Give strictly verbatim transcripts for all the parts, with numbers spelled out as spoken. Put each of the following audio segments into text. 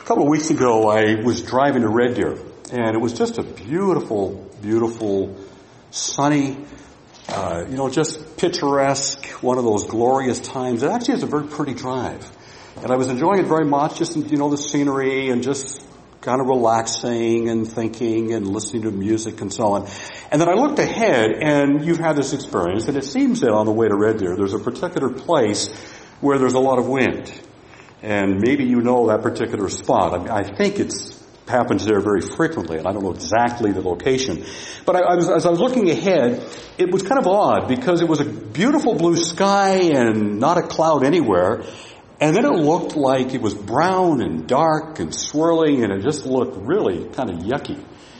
A couple of weeks ago, I was driving to Red Deer, and it was just a beautiful, beautiful, sunny, uh, you know, just picturesque, one of those glorious times. It actually is a very pretty drive. And I was enjoying it very much, just, you know, the scenery and just kind of relaxing and thinking and listening to music and so on. And then I looked ahead, and you've had this experience, and it seems that on the way to Red Deer, there's a particular place where there's a lot of wind. And maybe you know that particular spot. I mean, I think it's happens there very frequently, and I don't know exactly the location. But I, I was, as I was looking ahead, it was kind of odd because it was a beautiful blue sky and not a cloud anywhere. And then it looked like it was brown and dark and swirling, and it just looked really kind of yucky.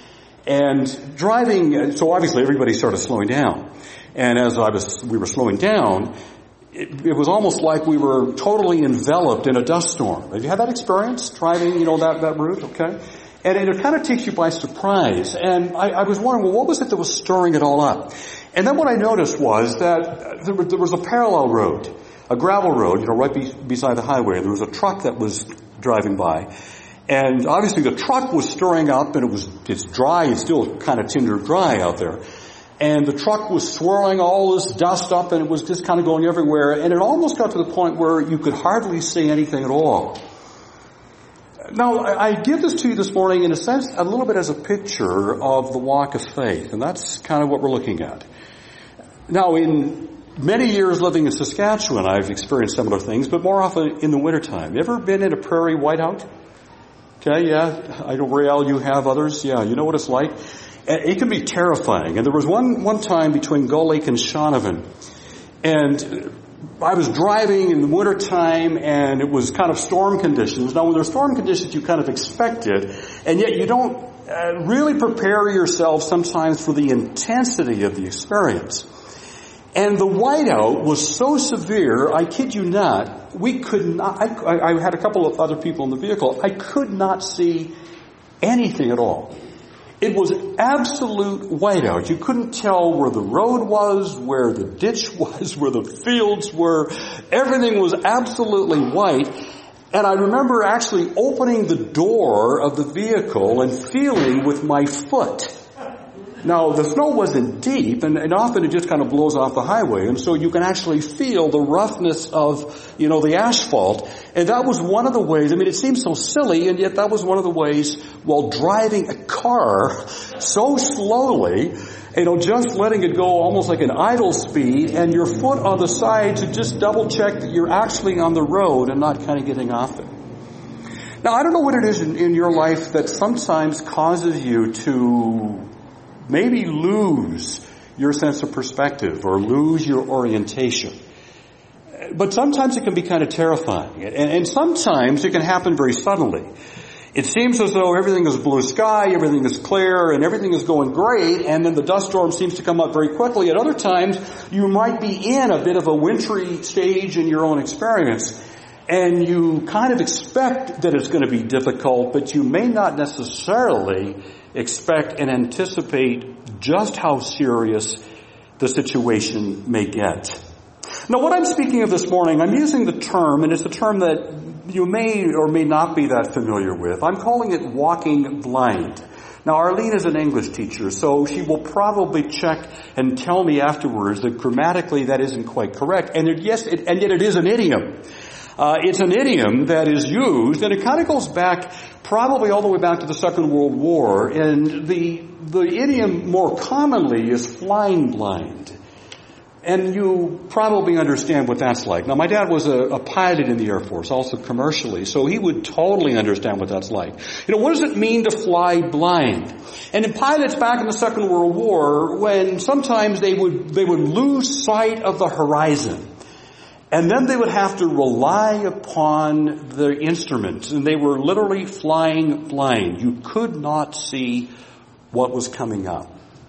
And driving, so obviously everybody started slowing down. And as I was, we were slowing down, It, it was almost like we were totally enveloped in a dust storm. Have you had that experience, driving, you know, that, that route? Okay. And it, it kind of takes you by surprise. And I, I was wondering, well, what was it that was stirring it all up? And then what I noticed was that there, there was a parallel road, a gravel road, you know, right be, beside the highway. There was a truck that was driving by. And obviously the truck was stirring up, and it was, it's dry, it's still kind of tinder dry out there. And the truck was swirling all this dust up, and it was just kind of going everywhere. And it almost got to the point where you could hardly see anything at all. Now, I give this to you this morning in a sense a little bit as a picture of the walk of faith. And that's kind of what we're looking at. Now, in many years living in Saskatchewan, I've experienced similar things, but more often in the wintertime. You ever been in a prairie whiteout? Okay, yeah. I know, Rael, you have others. Yeah, you know what it's like. It can be terrifying. And there was one, one time between Gull Lake and Shaunavon. And I was driving in the wintertime, and it was kind of storm conditions. Now, when there's storm conditions, you kind of expect it. And yet you don't uh, really prepare yourself sometimes for the intensity of the experience. And the whiteout was so severe, I kid you not, we could not, I, I had a couple of other people in the vehicle, I could not see anything at all. It was absolute whiteout. You couldn't tell where the road was, where the ditch was, where the fields were. Everything was absolutely white. And I remember actually opening the door of the vehicle and feeling with my foot. Now, the snow wasn't deep, and, and often it just kind of blows off the highway, and so you can actually feel the roughness of, you know, the asphalt. And that was one of the ways, I mean, it seems so silly, and yet that was one of the ways, while driving a car so slowly, you know, just letting it go almost like an idle speed, and your foot on the side to just double check that you're actually on the road and not kind of getting off it. Now, I don't know what it is in, in your life that sometimes causes you to maybe lose your sense of perspective or lose your orientation. But sometimes it can be kind of terrifying. And, and sometimes it can happen very suddenly. It seems as though everything is blue sky, everything is clear, and everything is going great, and then the dust storm seems to come up very quickly. At other times, you might be in a bit of a wintry stage in your own experience, and you kind of expect that it's going to be difficult, but you may not necessarily expect and anticipate just how serious the situation may get. Now, what I'm speaking of this morning, I'm using the term, and it's a term that you may or may not be that familiar with. I'm calling it walking blind. Now, Arlene is an English teacher, so she will probably check and tell me afterwards that grammatically that isn't quite correct. And it, yes, it, and yet it is an idiom. Uh, it's an idiom that is used, and it kind of goes back probably all the way back to the Second World War. And the the idiom more commonly is flying blind. And you probably understand what that's like. Now, my dad was a, a pilot in the Air Force, also commercially, so he would totally understand what that's like. You know, what does it mean to fly blind? And in pilots back in the Second World War, when sometimes they would they would lose sight of the horizon. And then they would have to rely upon the instruments, and they were literally flying blind. You could not see what was coming up.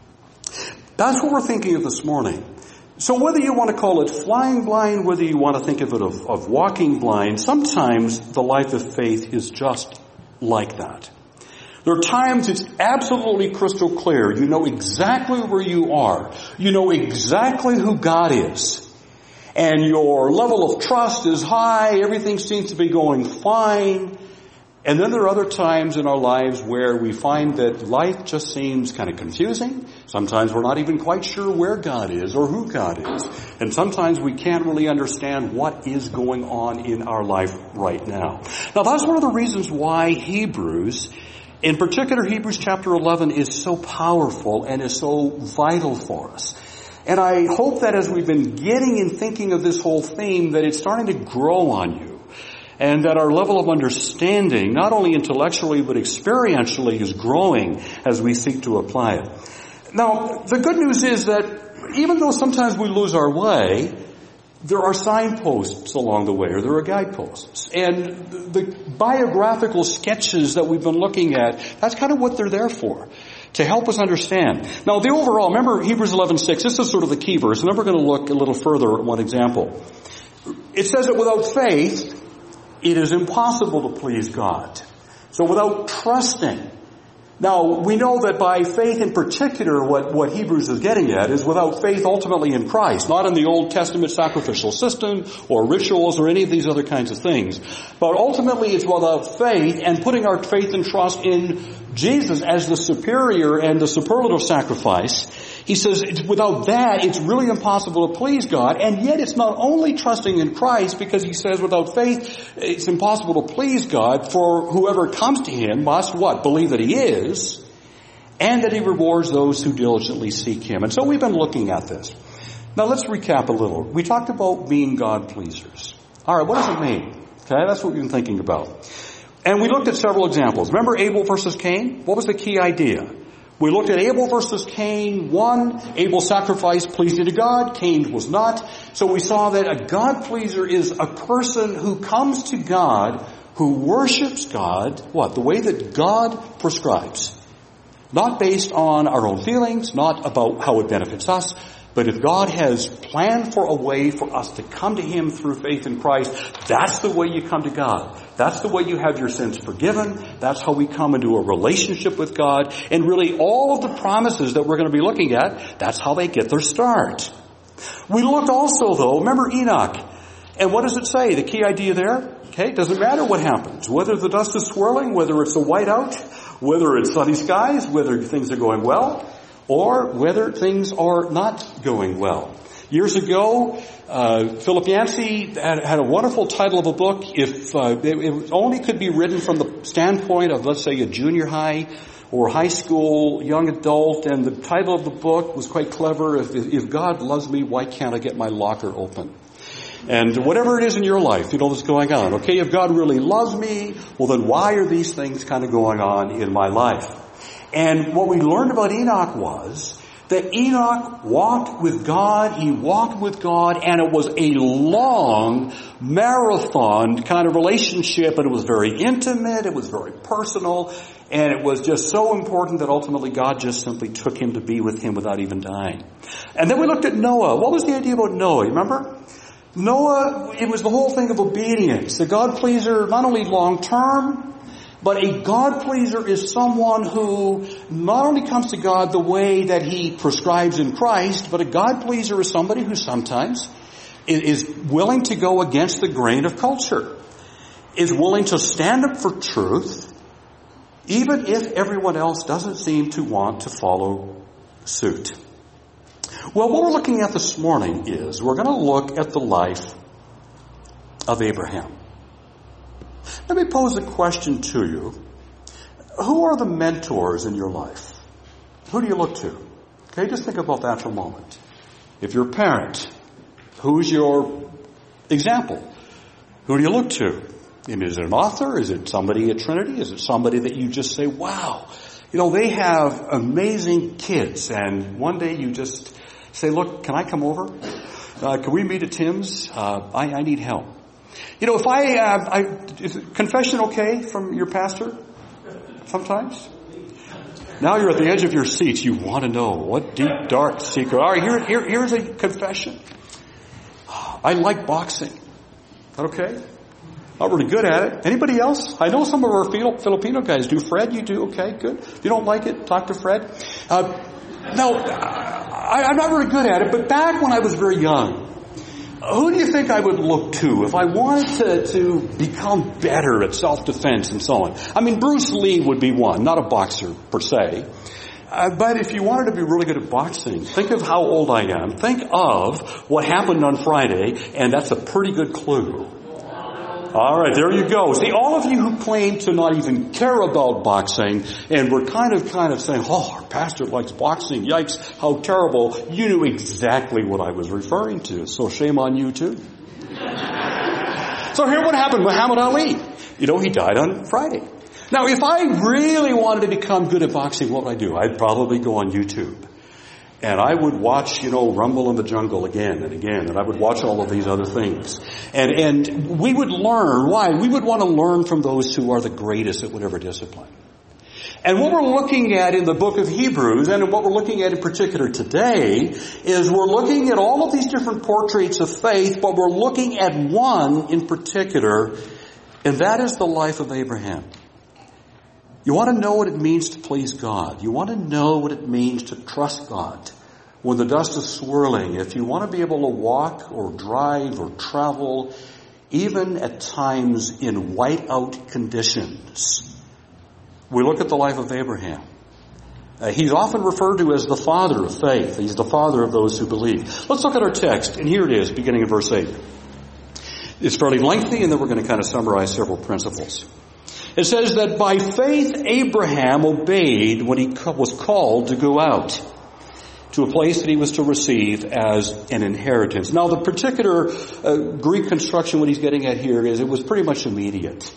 That's what we're thinking of this morning. So whether you want to call it flying blind, whether you want to think of it of, of walking blind, sometimes the life of faith is just like that. There are times it's absolutely crystal clear. You know exactly where you are. You know exactly who God is. And your level of trust is high. Everything seems to be going fine. And then there are other times in our lives where we find that life just seems kind of confusing. Sometimes we're not even quite sure where God is or who God is. And sometimes we can't really understand what is going on in our life right now. Now that's one of the reasons why Hebrews, in particular Hebrews chapter eleven, is so powerful and is so vital for us. And I hope that as we've been getting and thinking of this whole theme, that it's starting to grow on you. And that our level of understanding, not only intellectually but experientially, is growing as we seek to apply it. Now, the good news is that even though sometimes we lose our way, there are signposts along the way, or there are guideposts. And the biographical sketches that we've been looking at, that's kind of what they're there for, to help us understand. Now, the overall, remember Hebrews eleven six, this is sort of the key verse, and then we're going to look a little further at one example. It says that without faith, it is impossible to please God. So without trusting. Now, we know that by faith in particular, what, what Hebrews is getting at is without faith ultimately in Christ, not in the Old Testament sacrificial system or rituals or any of these other kinds of things. But ultimately it's without faith and putting our faith and trust in Jesus as the superior and the superlative sacrifice. He says without that, it's really impossible to please God. And yet it's not only trusting in Christ, because he says without faith, it's impossible to please God, for whoever comes to him must what? Believe that he is, and that he rewards those who diligently seek him. And so we've been looking at this. Now let's recap a little. We talked about being God pleasers. All right, what does it mean? Okay, that's what we've been thinking about. And we looked at several examples. Remember Abel versus Cain? What was the key idea? We looked at Abel versus Cain. One, Abel's sacrifice pleasing to God. Cain was not. So we saw that a God pleaser is a person who comes to God, who worships God, what? The way that God prescribes. Not based on our own feelings, not about how it benefits us, but if God has planned for a way for us to come to him through faith in Christ, that's the way you come to God. That's the way you have your sins forgiven. That's how we come into a relationship with God. And really all of the promises that we're going to be looking at, that's how they get their start. We looked also, though, remember Enoch. And what does it say? The key idea there? Okay, it doesn't matter what happens. Whether the dust is swirling, whether it's a whiteout, whether it's sunny skies, whether things are going well, or whether things are not going well. Years ago, uh, Philip Yancey had, had a wonderful title of a book. If uh, it, it only could be written from the standpoint of, let's say, a junior high or high school young adult, and the title of the book was quite clever. If, if God loves me, why can't I get my locker open? And whatever it is in your life, you know, that's going on. Okay, if God really loves me, well then why are these things kind of going on in my life? And what we learned about Enoch was that Enoch walked with God, he walked with God, and it was a long marathon kind of relationship, and it was very intimate, it was very personal, and it was just so important that ultimately God just simply took him to be with him without even dying. And then we looked at Noah. What was the idea about Noah? You remember? Noah, it was the whole thing of obedience. The God pleaser, not only long term, but a God pleaser is someone who not only comes to God the way that he prescribes in Christ, but a God pleaser is somebody who sometimes is willing to go against the grain of culture, is willing to stand up for truth, even if everyone else doesn't seem to want to follow suit. Well, what we're looking at this morning is we're going to look at the life of Abraham. Let me pose a question to you. Who are the mentors in your life? Who do you look to? Okay, just think about that for a moment. If you're a parent, who's your example? Who do you look to? I mean, is it an author? Is it somebody at Trinity? Is it somebody that you just say, wow, you know, they have amazing kids, and one day you just say, look, can I come over? Uh, can we meet at Tim's? Uh, I, I need help. You know, if I, uh, I, is confession okay from your pastor? Sometimes? Now you're at the edge of your seats. You want to know what deep, dark secret. All right, here, here, here's a confession. I like boxing. Is that okay? Not really good at it. Anybody else? I know some of our Filipino guys do. Fred, you do? Okay, good. If you don't like it, talk to Fred. Uh, no, I, I'm not very good at it, but back when I was very young, Who do you think I would look to if I wanted to, to become better at self-defense and so on? I mean, Bruce Lee would be one, not a boxer per se. Uh, but if you wanted to be really good at boxing, think of how old I am. Think of what happened on Friday, and that's a pretty good clue. All right, there you go. See, all of you who claim to not even care about boxing and were kind of kind of saying, oh, our pastor likes boxing, yikes, how terrible, you knew exactly what I was referring to. So shame on you too. So here what happened, Muhammad Ali. You know, he died on Friday. Now, if I really wanted to become good at boxing, what would I do? I'd probably go on YouTube. And I would watch, you know, Rumble in the Jungle again and again. And I would watch all of these other things. And, and we would learn. Why? We would want to learn from those who are the greatest at whatever discipline. And what we're looking at in the book of Hebrews, and what we're looking at in particular today, is we're looking at all of these different portraits of faith, but we're looking at one in particular, and that is the life of Abraham. You want to know what it means to please God. You want to know what it means to trust God when the dust is swirling. If you want to be able to walk or drive or travel, even at times in whiteout conditions, we look at the life of Abraham. Uh, he's often referred to as the father of faith. He's the father of those who believe. Let's look at our text, and here it is, beginning in verse eight. It's fairly lengthy, and then we're going to kind of summarize several principles. It says that by faith Abraham obeyed when he was called to go out to a place that he was to receive as an inheritance. Now the particular uh, Greek construction what he's getting at here is it was pretty much immediate.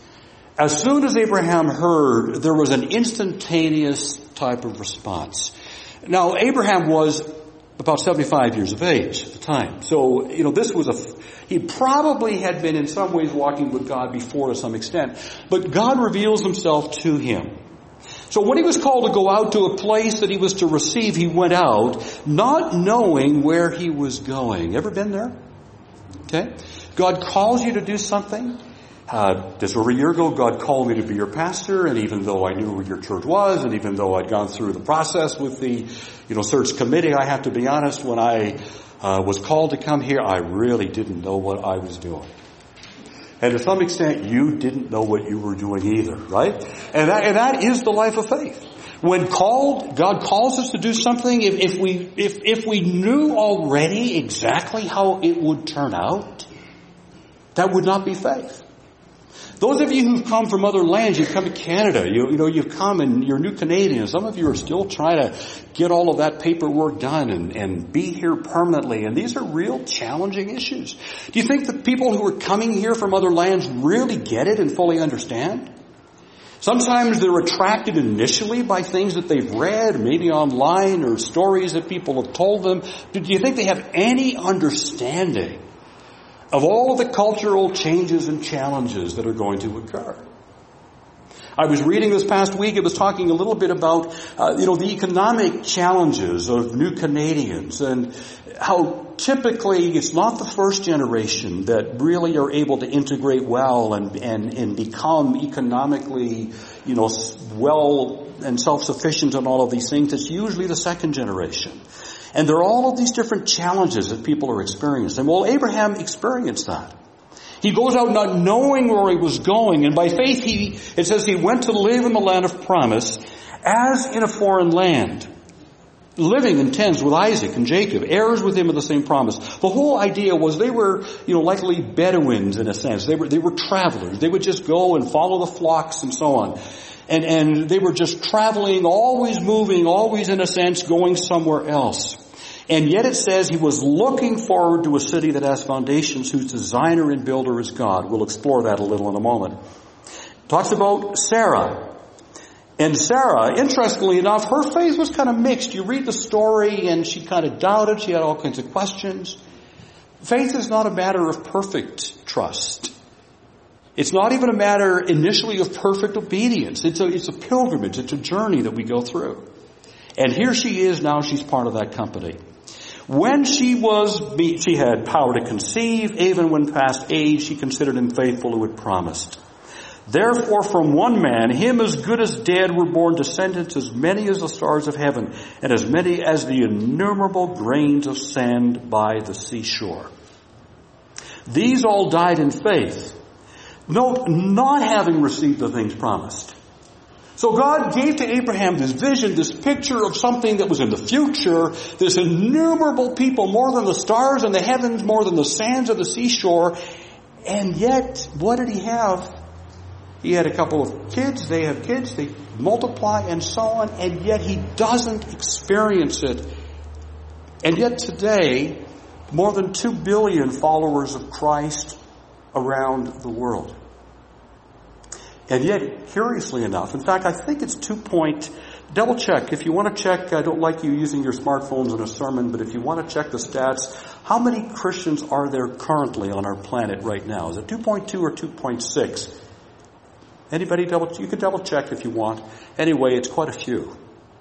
As soon as Abraham heard, there was an instantaneous type of response. Now Abraham was about seventy-five years of age at the time. So, you know, this was a, he probably had been in some ways walking with God before to some extent. But God reveals himself to him. So when he was called to go out to a place that he was to receive, he went out, not knowing where he was going. Ever been there? Okay? God calls you to do something. Uh, just over a year ago, God called me to be your pastor, and even though I knew where your church was, and even though I'd gone through the process with the, you know, search committee, I have to be honest, when I uh, was called to come here, I really didn't know what I was doing. And to some extent, you didn't know what you were doing either, right? And that, and that is the life of faith. When called, God calls us to do something, if, if we, if, if we knew already exactly how it would turn out, that would not be faith. Those of you who've come from other lands, you've come to Canada, you, you know, you've come and you're new Canadians. Some of you are still trying to get all of that paperwork done and, and be here permanently. And these are real challenging issues. Do you think the people who are coming here from other lands really get it and fully understand? Sometimes they're attracted initially by things that they've read, maybe online or stories that people have told them. Do you think they have any understanding of all of the cultural changes and challenges that are going to occur? I was reading this past week, it was talking a little bit about, uh, you know, the economic challenges of new Canadians and how typically it's not the first generation that really are able to integrate well and, and, and become economically, you know, well and self-sufficient and all of these things. It's usually the second generation. And there are all of these different challenges that people are experiencing. Well, Abraham experienced that. He goes out not knowing where he was going, and by faith he, it says he went to live in the land of promise as in a foreign land, living in tents with Isaac and Jacob, heirs with him of the same promise. The whole idea was they were, you know, likely Bedouins in a sense. They were, they were travelers. They would just go and follow the flocks and so on. And, and they were just traveling, always moving, always in a sense going somewhere else. And yet it says he was looking forward to a city that has foundations, whose designer and builder is God. We'll explore that a little in a moment. Talks about Sarah. And Sarah, interestingly enough, her faith was kind of mixed. You read the story and she kind of doubted. She had all kinds of questions. Faith is not a matter of perfect trust. It's not even a matter initially of perfect obedience. It's a, it's a pilgrimage. It's a journey that we go through. And here she is now. She's part of that company. When she was, she had power to conceive, even when past age, she considered him faithful who had promised. Therefore, from one man, him as good as dead, were born descendants as many as the stars of heaven, and as many as the innumerable grains of sand by the seashore. These all died in faith. Note, not having received the things promised. So God gave to Abraham this vision, this picture of something that was in the future, this innumerable people, more than the stars in the heavens, more than the sands of the seashore. And yet, what did he have? He had a couple of kids, they have kids, they multiply and so on, and yet he doesn't experience it. And yet today, more than two billion followers of Christ around the world. And yet, curiously enough, in fact, I think it's two point, double check. If you want to check, I don't like you using your smartphones in a sermon, but if you want to check the stats, how many Christians are there currently on our planet right now? Is it two point two or two point six? Anybody double, you can double check if you want. Anyway, it's quite a few.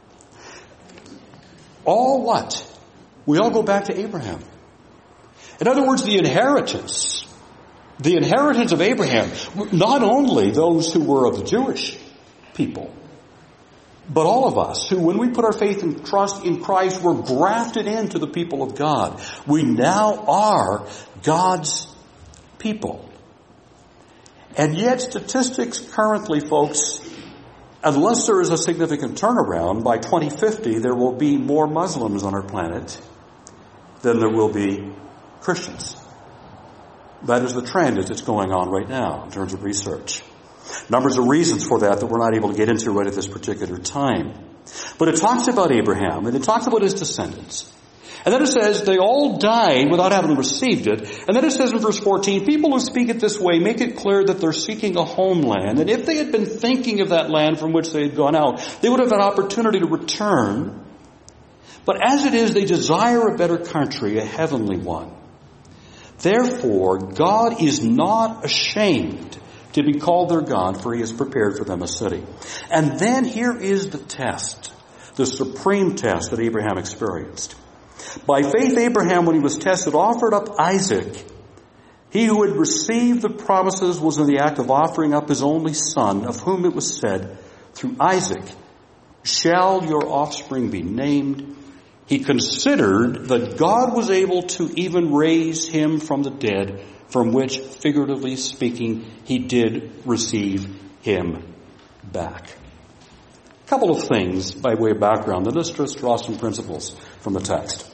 All what? We all go back to Abraham. In other words, the inheritance, the inheritance of Abraham, not only those who were of the Jewish people, but all of us who, when we put our faith and trust in Christ, were grafted into the people of God. We now are God's people. And yet statistics currently, folks, unless there is a significant turnaround, by twenty fifty there will be more Muslims on our planet than there will be Christians. That is the trend as it's going on right now in terms of research. Numbers of reasons for that that we're not able to get into right at this particular time. But it talks about Abraham, and it talks about his descendants. And then it says they all died without having received it. And then it says in verse fourteen, people who speak it this way make it clear that they're seeking a homeland. And if they had been thinking of that land from which they had gone out, they would have an opportunity to return. But as it is, they desire a better country, a heavenly one. Therefore, God is not ashamed to be called their God, for he has prepared for them a city. And then here is the test, the supreme test that Abraham experienced. By faith, Abraham, when he was tested, offered up Isaac. He who had received the promises was in the act of offering up his only son, of whom it was said, through Isaac shall your offspring be named. He considered that God was able to even raise him from the dead, from which, figuratively speaking, he did receive him back. A couple of things by way of background. Then let's just draw some principles from the text.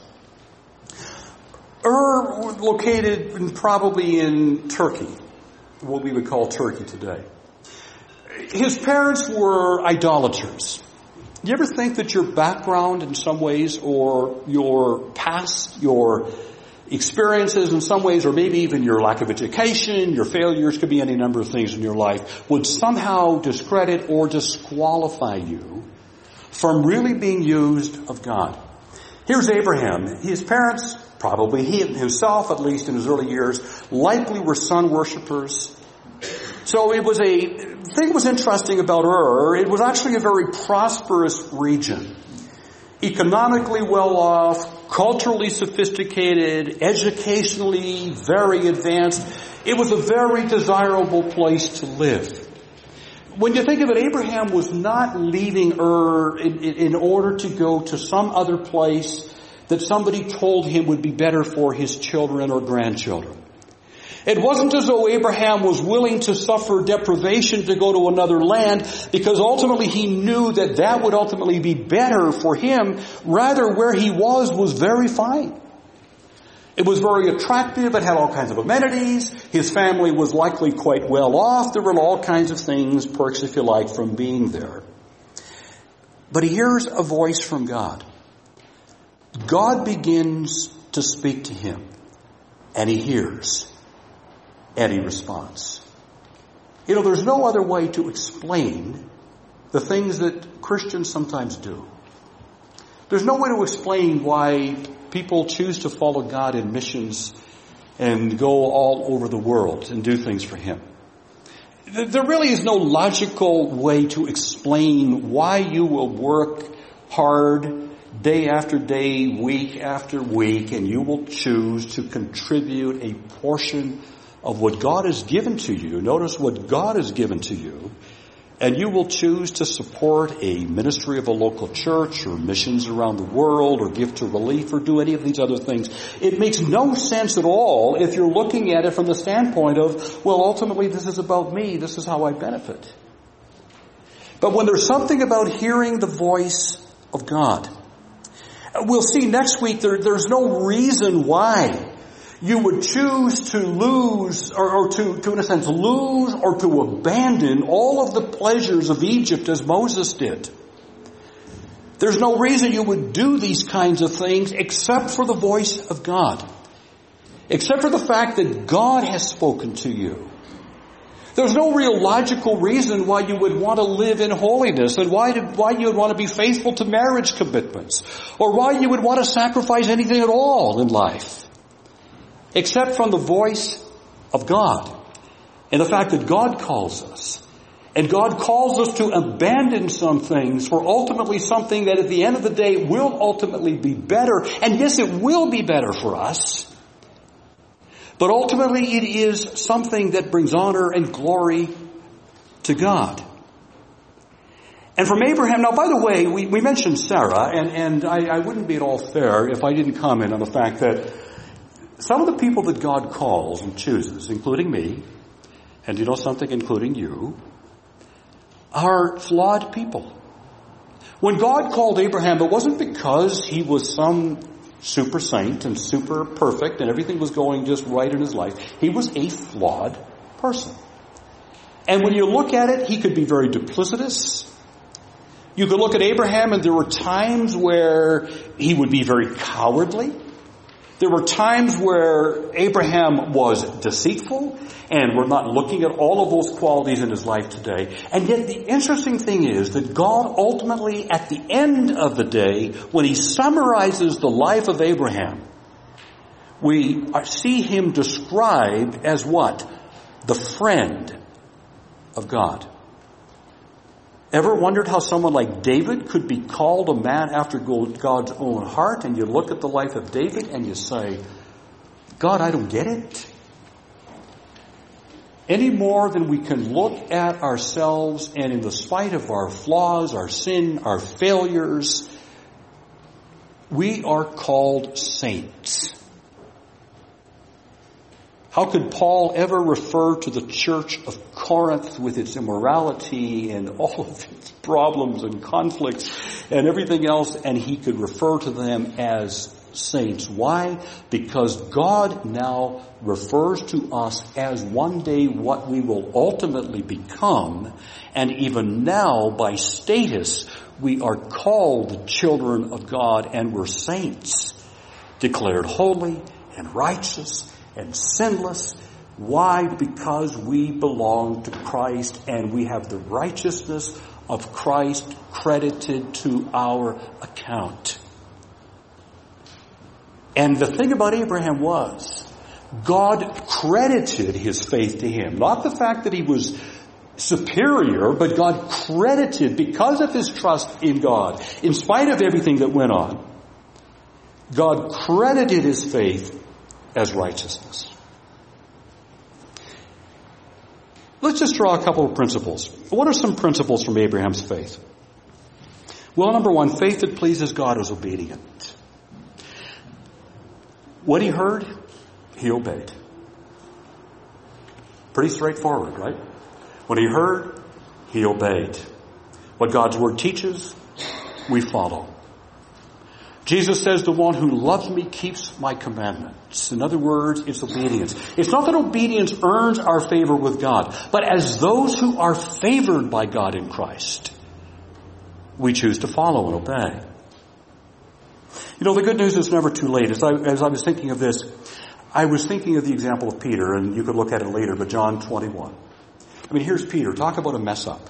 Ur, located in, probably in Turkey, what we would call Turkey today. His parents were idolaters. You ever think that your background in some ways, or your past, your experiences in some ways, or maybe even your lack of education, your failures, could be any number of things in your life, would somehow discredit or disqualify you from really being used of God? Here's Abraham. His parents, probably he himself, at least in his early years, likely were sun worshipers. So it was a thing was interesting about Ur. It was actually a very prosperous region. Economically well off, culturally sophisticated, educationally very advanced. It was a very desirable place to live. When you think of it, Abraham was not leaving Ur in, in, in order to go to some other place that somebody told him would be better for his children or grandchildren. It wasn't as though Abraham was willing to suffer deprivation to go to another land, because ultimately he knew that that would ultimately be better for him. Rather, where he was was very fine. It was very attractive. It had all kinds of amenities. His family was likely quite well off. There were all kinds of things, perks if you like, from being there. But he hears a voice from God. God begins to speak to him, and he hears. And he responds. You know, there's no other way to explain the things that Christians sometimes do. There's no way to explain why people choose to follow God in missions and go all over the world and do things for him. There really is no logical way to explain why you will work hard day after day, week after week, and you will choose to contribute a portion of what God has given to you. Notice what God has given to you, and you will choose to support a ministry of a local church or missions around the world or give to relief or do any of these other things, it makes no sense at all if you're looking at it from the standpoint of, well, ultimately this is about me, this is how I benefit. But when there's something about hearing the voice of God, we'll see next week there, there's no reason why you would choose to lose, or, or to, to, in a sense, lose or to abandon all of the pleasures of Egypt as Moses did. There's no reason you would do these kinds of things except for the voice of God. Except for the fact that God has spoken to you. There's no real logical reason why you would want to live in holiness and why, did, why you would want to be faithful to marriage commitments or why you would want to sacrifice anything at all in life. Except from the voice of God and the fact that God calls us. And God calls us to abandon some things for ultimately something that at the end of the day will ultimately be better. And yes, it will be better for us. But ultimately it is something that brings honor and glory to God. And from Abraham, now by the way, we, we mentioned Sarah, and, and I, I wouldn't be at all fair if I didn't comment on the fact that some of the people that God calls and chooses, including me, and you know something, including you, are flawed people. When God called Abraham, it wasn't because he was some super saint and super perfect and everything was going just right in his life. He was a flawed person. And when you look at it, he could be very duplicitous. You could look at Abraham and there were times where he would be very cowardly. There were times where Abraham was deceitful, and we're not looking at all of those qualities in his life today. And yet the interesting thing is that God ultimately, at the end of the day, when he summarizes the life of Abraham, we see him described as what? The friend of God. Ever wondered how someone like David could be called a man after God's own heart? And you look at the life of David and you say, God, I don't get it. Any more than we can look at ourselves and in the spite of our flaws, our sin, our failures, we are called saints. How could Paul ever refer to the church of Corinth with its immorality and all of its problems and conflicts and everything else, and he could refer to them as saints? Why? Because God now refers to us as one day what we will ultimately become, and even now by status we are called children of God, and we're saints, declared holy and righteous and sinless. Why? Because we belong to Christ and we have the righteousness of Christ credited to our account. And the thing about Abraham was, God credited his faith to him. Not the fact that he was superior, but God credited, because of his trust in God, in spite of everything that went on, God credited his faith as righteousness. Let's just draw a couple of principles. What are some principles from Abraham's faith? Well, number one, faith that pleases God is obedient. What he heard, he obeyed. Pretty straightforward, right? What he heard, he obeyed. What God's word teaches, we follow. Jesus says, the one who loves me keeps my commandments. In other words, it's obedience. It's not that obedience earns our favor with God, but as those who are favored by God in Christ, we choose to follow and obey. You know, the good news is never too late. As I, as I was thinking of this, I was thinking of the example of Peter, and you could look at it later, but John twenty-one. I mean, here's Peter. Talk about a mess up.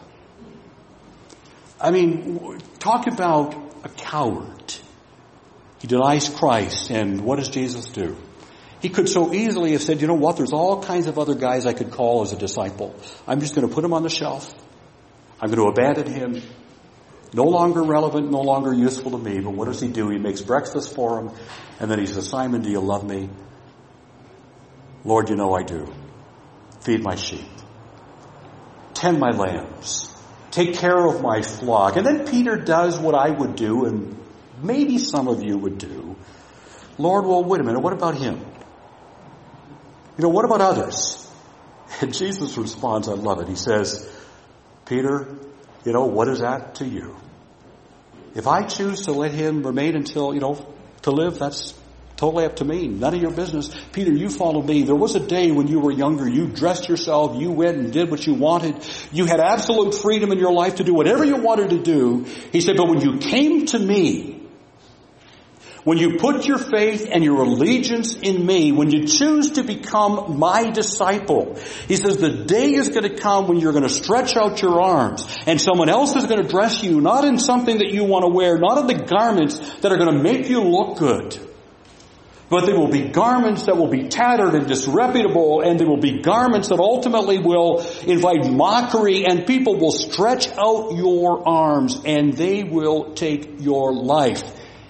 I mean, talk about a coward. He denies Christ, and what does Jesus do? He could so easily have said, you know what, there's all kinds of other guys I could call as a disciple. I'm just going to put him on the shelf. I'm going to abandon him. No longer relevant, no longer useful to me, but what does he do? He makes breakfast for him, and then he says, Simon, do you love me? Lord, you know I do. Feed my sheep. Tend my lambs. take care of my flock. And then Peter does what I would do, and maybe some of you would do. Lord, well, wait a minute, what about him? You know, what about others? And Jesus responds, I love it. He says, Peter, you know, what is that to you? If I choose to let him remain until, you know, to live, that's totally up to me. None of your business. Peter, you follow me. There was a day when you were younger. You dressed yourself. You went and did what you wanted. You had absolute freedom in your life to do whatever you wanted to do. He said, but when you came to me, when you put your faith and your allegiance in me, when you choose to become my disciple, he says the day is going to come when you're going to stretch out your arms and someone else is going to dress you, not in something that you want to wear, not in the garments that are going to make you look good, but they will be garments that will be tattered and disreputable, and they will be garments that ultimately will invite mockery, and people will stretch out your arms and they will take your life.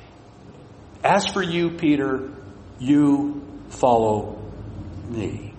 As for you, Peter, you follow me.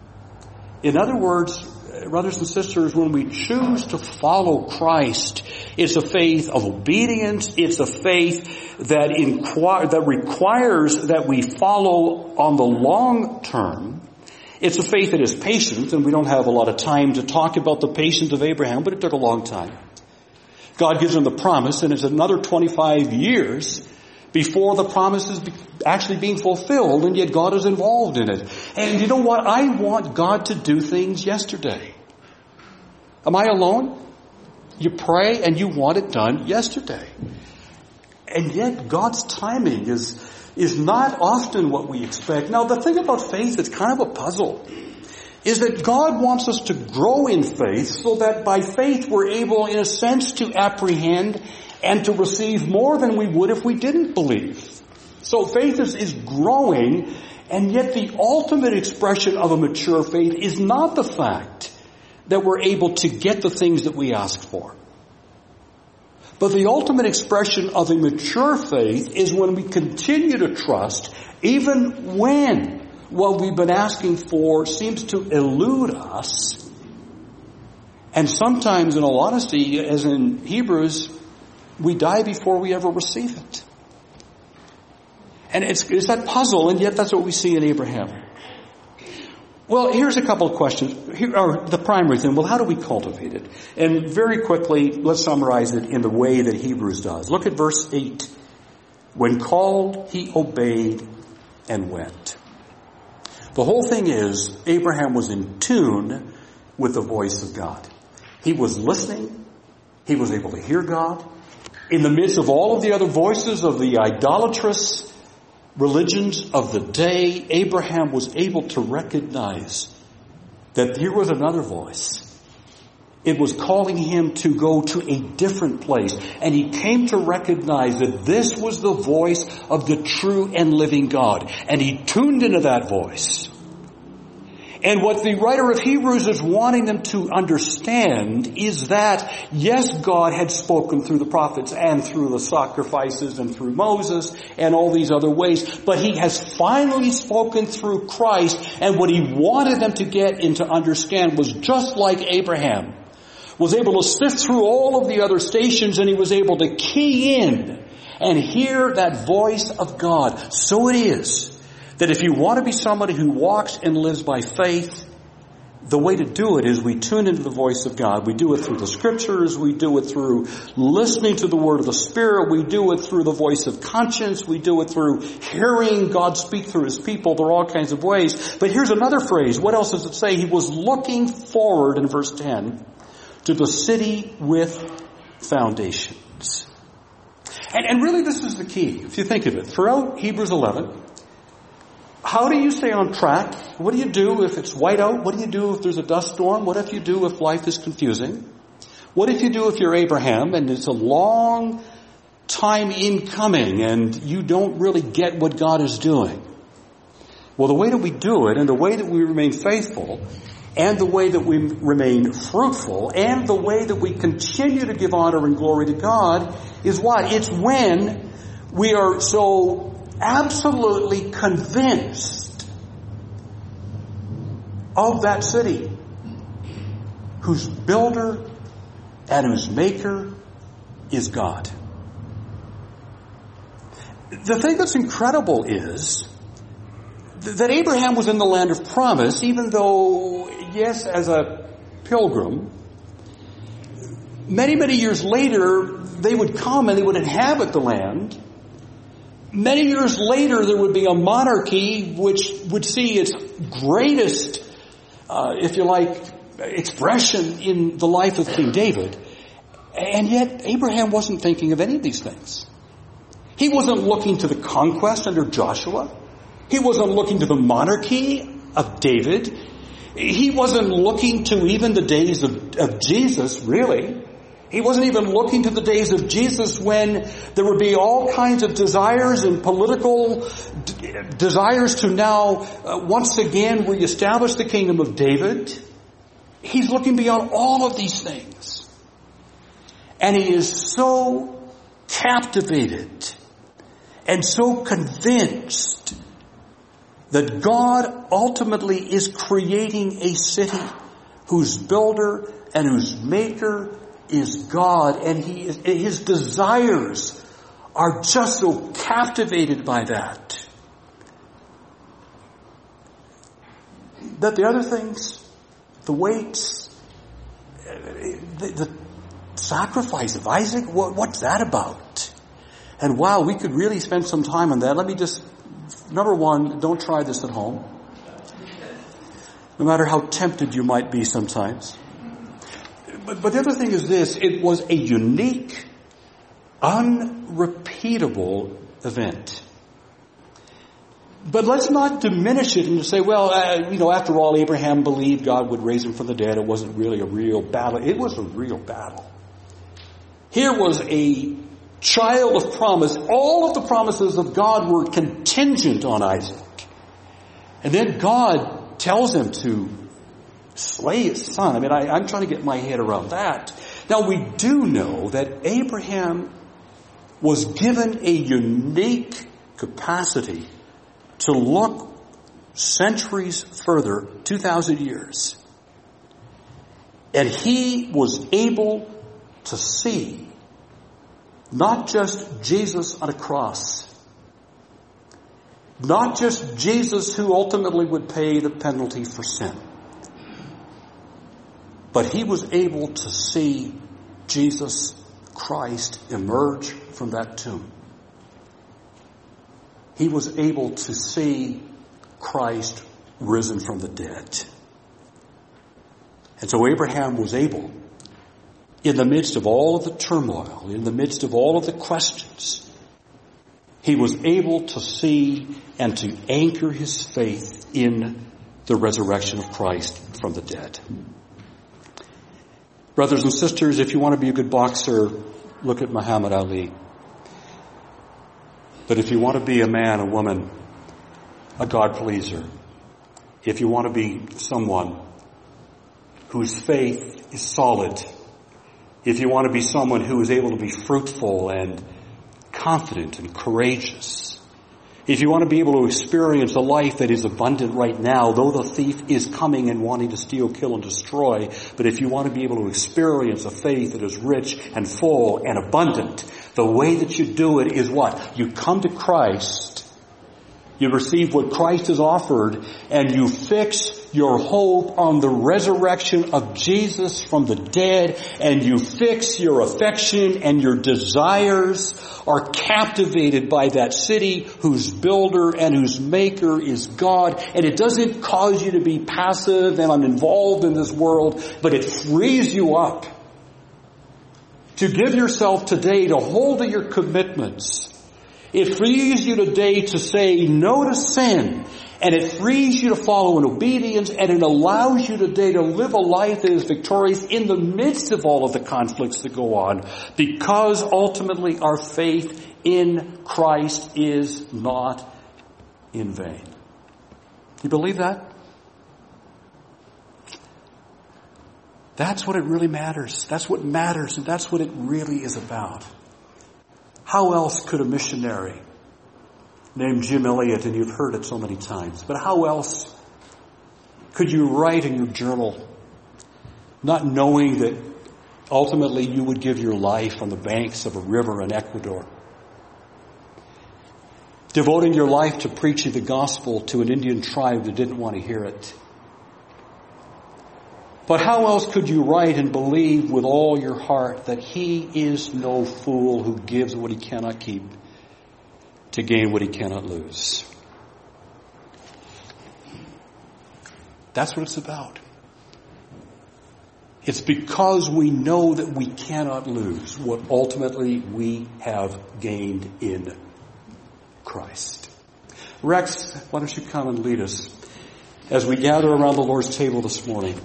In other words, brothers and sisters, when we choose to follow Christ, it's a faith of obedience. It's a faith that inquire, that requires that we follow on the long term. It's a faith that is patient, and we don't have a lot of time to talk about the patience of Abraham, but it took a long time. God gives him the promise, and it's another twenty-five years before the promise is actually being fulfilled, and yet God is involved in it. And you know what? I want God to do things yesterday. Am I alone? You pray and you want it done yesterday. And yet God's timing is, is not often what we expect. Now the thing about faith, it's kind of a puzzle, is that God wants us to grow in faith so that by faith we're able, in a sense, to apprehend and to receive more than we would if we didn't believe. So faith is, is growing, and yet the ultimate expression of a mature faith is not the fact that we're able to get the things that we ask for. But the ultimate expression of a mature faith is when we continue to trust, even when what we've been asking for seems to elude us. And sometimes, in all honesty, as in Hebrews, we die before we ever receive it. And it's, it's that puzzle, and yet that's what we see in Abraham. Well, here's a couple of questions. Here are the primary thing. Well, how do we cultivate it? And very quickly, let's summarize it in the way that Hebrews does. Look at verse eight. When called, he obeyed and went. The whole thing is, Abraham was in tune with the voice of God. He was listening. He was able to hear God. In the midst of all of the other voices of the idolatrous religions of the day, Abraham was able to recognize that here was another voice. It was calling him to go to a different place. And he came to recognize that this was the voice of the true and living God. And he tuned into that voice. And what the writer of Hebrews is wanting them to understand is that, yes, God had spoken through the prophets and through the sacrifices and through Moses and all these other ways, but he has finally spoken through Christ, and what he wanted them to get and to understand was just like Abraham was able to sift through all of the other stations, and he was able to key in and hear that voice of God. So it is that if you want to be somebody who walks and lives by faith, the way to do it is we tune into the voice of God. We do it through the scriptures. We do it through listening to the word of the Spirit. We do it through the voice of conscience. We do it through hearing God speak through his people. There are all kinds of ways. But here's another phrase. What else does it say? He was looking forward, in verse ten, to the city with foundations. And, and really this is the key, if you think of it. Throughout Hebrews eleven, how do you stay on track? What do you do if it's white out? What do you do if there's a dust storm? What if you do if life is confusing? What if you do if you're Abraham and it's a long time in coming and you don't really get what God is doing? Well, the way that we do it, and the way that we remain faithful, and the way that we remain fruitful, and the way that we continue to give honor and glory to God is what? It's when we are so absolutely convinced of that city, whose builder and whose maker is God. The thing that's incredible is that Abraham was in the land of promise, even though, yes, as a pilgrim, many, many years later, they would come and they would inhabit the land. Many years later, there would be a monarchy which would see its greatest, uh, if you like, expression in the life of King David. And yet, Abraham wasn't thinking of any of these things. He wasn't looking to the conquest under Joshua. He wasn't looking to the monarchy of David. He wasn't looking to even the days of, of Jesus, really. He wasn't even looking to the days of Jesus when there would be all kinds of desires and political d- desires to now uh, once again reestablish the kingdom of David. He's looking beyond all of these things. And he is so captivated and so convinced that God ultimately is creating a city whose builder and whose maker is God, and he is, his desires are just so captivated by that. That the other things, the weights, the, the sacrifice of Isaac, what, what's that about? And wow, we could really spend some time on that. Let me just, number one, don't try this at home. No matter how tempted you might be sometimes. But, but the other thing is this, it was a unique, unrepeatable event. But let's not diminish it and say, well, uh, you know, after all, Abraham believed God would raise him from the dead. It wasn't really a real battle. It was a real battle. Here was a child of promise. All of the promises of God were contingent on Isaac. And then God tells him to slay his son. I mean, I, I'm trying to get my head around that. Now, we do know that Abraham was given a unique capacity to look centuries further, two thousand years. And he was able to see not just Jesus on a cross, not just Jesus who ultimately would pay the penalty for sin, but he was able to see Jesus Christ emerge from that tomb. He was able to see Christ risen from the dead. And so Abraham was able, in the midst of all of the turmoil, in the midst of all of the questions, he was able to see and to anchor his faith in the resurrection of Christ from the dead. Brothers and sisters, if you want to be a good boxer, look at Muhammad Ali. But if you want to be a man, a woman, a God pleaser, if you want to be someone whose faith is solid, if you want to be someone who is able to be fruitful and confident and courageous, if you want to be able to experience a life that is abundant right now, though the thief is coming and wanting to steal, kill, and destroy, but if you want to be able to experience a faith that is rich and full and abundant, the way that you do it is what? You come to Christ, you receive what Christ has offered, and you fix your hope on the resurrection of Jesus from the dead, and you fix your affection and your desires are captivated by that city whose builder and whose maker is God. And it doesn't cause you to be passive and uninvolved in this world, but it frees you up to give yourself today to hold to your commitments. It frees you today to say no to sin, and it frees you to follow in obedience, and it allows you today to live a life that is victorious in the midst of all of the conflicts that go on, because ultimately our faith in Christ is not in vain. You believe that? That's what it really matters. That's what matters, and that's what it really is about. How else could a missionary named Jim Elliot, and you've heard it so many times, but how else could you write in your journal, not knowing that Ultimately, you would give your life on the banks of a river in Ecuador, devoting your life to preaching the gospel to an Indian tribe that didn't want to hear it. But how else could you write and believe with all your heart that he is no fool who gives what he cannot keep to gain what he cannot lose? That's what it's about. It's because we know that we cannot lose what ultimately we have gained in Christ. Rex, why don't you come and lead us as we gather around the Lord's table this morning?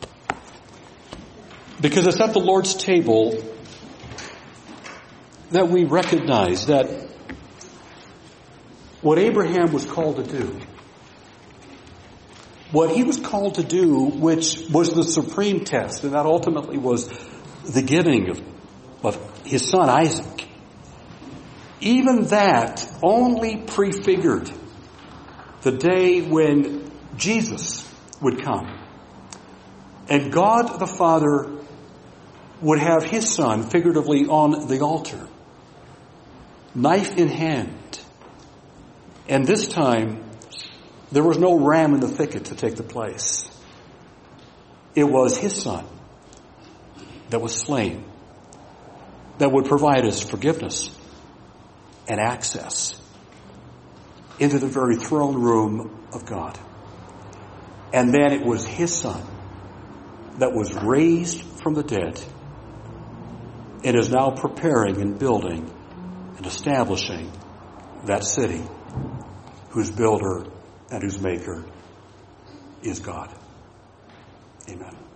Because it's at the Lord's table that we recognize that what Abraham was called to do, what he was called to do, which was the supreme test, and that ultimately was the giving of, of his son Isaac, even that only prefigured the day when Jesus would come. And God the Father would have his son figuratively on the altar, knife in hand. And this time, there was no ram in the thicket to take the place. It was his son that was slain, that would provide us forgiveness and access into the very throne room of God. And then it was his son that was raised from the dead and is now preparing and building and establishing that city whose builder and whose maker is God. Amen.